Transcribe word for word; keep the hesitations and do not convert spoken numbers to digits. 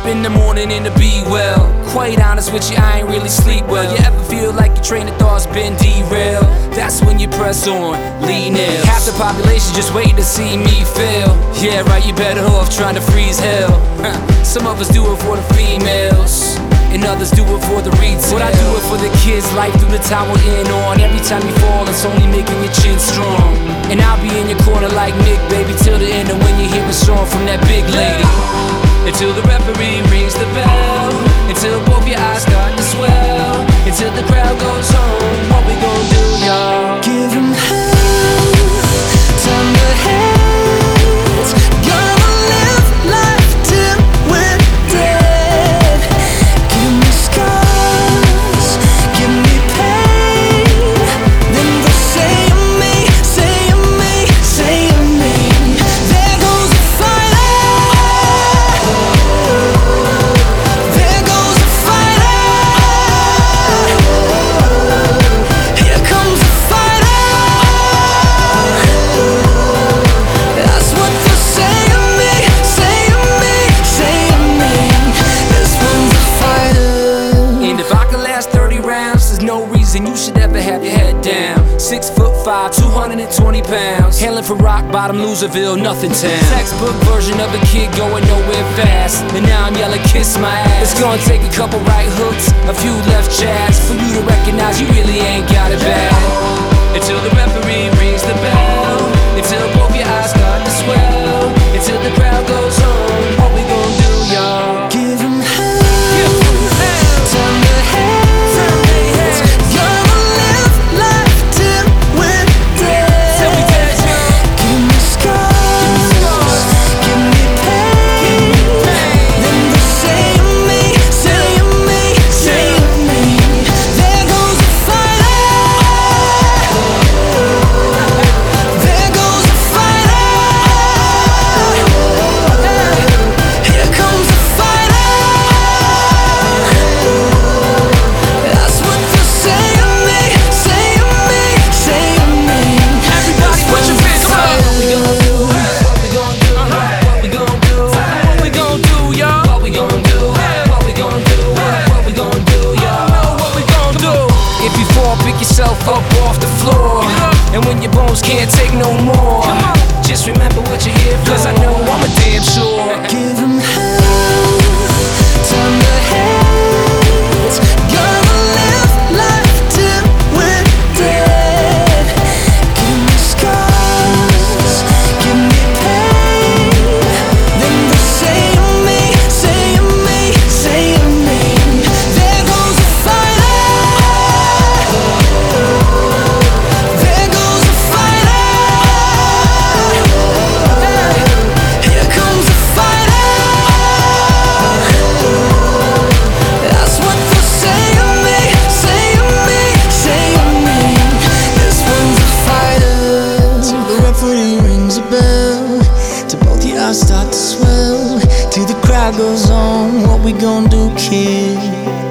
in the morning and to be well. Quite honest with you, I ain't really sleep well. You ever feel like your train of thought's been derailed? That's when you press on, lean in. Half the population just waiting to see me fail. Yeah, right, you better off trying to freeze hell. Some of us do it for the females, and others do it for the retail. But I do it for the kids, life through the time we're in on. Every time you fall, it's only making your chin strong. And I'll be in your corner like Mick, baby, till the end of when you hear a song from that big lady. Until the referee rings the bell, until both your eyes start to swell, until the crowd goes home. What we gon' do, y'all? Give 'em hell, turn the heads. Gonna live life till we're dead. Give me scars, give me pain. Then they'll say of me, say of me, say of me. There goes the fighter. There goes the fighter. Here comes the fighter. That's what they'll say of me, say of me, say of me. This one's a fighter. And if I could last thirty rounds, there's no reason you should ever have your head down. Six foot five, two hundred twenty pounds, hailing from rock bottom, Loserville, nothing town. Textbook version of a kid going nowhere fast, and now I'm yelling, kiss my ass. It's gonna take a couple right hooks, a few left jabs, for you to recognize you really ain't got it bad. Until the referee rings the bell, until both your eyes start to swell, until the crowd goes home. What we gon' do, y'all? Give 'em hell, turn the heads. Gonna live life till we're dead. Give me scars, give me pain. Then they'll say of me, say of me, say of me. There goes the fighter. There goes the fighter. Here comes the fighter. That's what they'll say of me, say of me, say of me. Everybody put your fists up. What we gon' do? What we gon' do? What we gon' do? What we gon' do, y'all? What we gon' do? What we gon' do? What we gon' do, y'all? What we gon' do? If you fall, pick yourself up off the floor. And when your bones can't take no more, just remember what you're here for. 'Cause I know I'm a damn sure. Give 'em hell, turn the heads. Gonna live life till we're dead. Give me scars, give me pain. Then they'll say of me, say of me, say of me. There goes the fighter. There goes the fighter. Here comes the fighter. That's what they'll say of me, say of me, say of me. This one's a fighter. Till the referee rings a bell, till both your eyes start to swell, till the crowd goes on. What we gon' do, kid?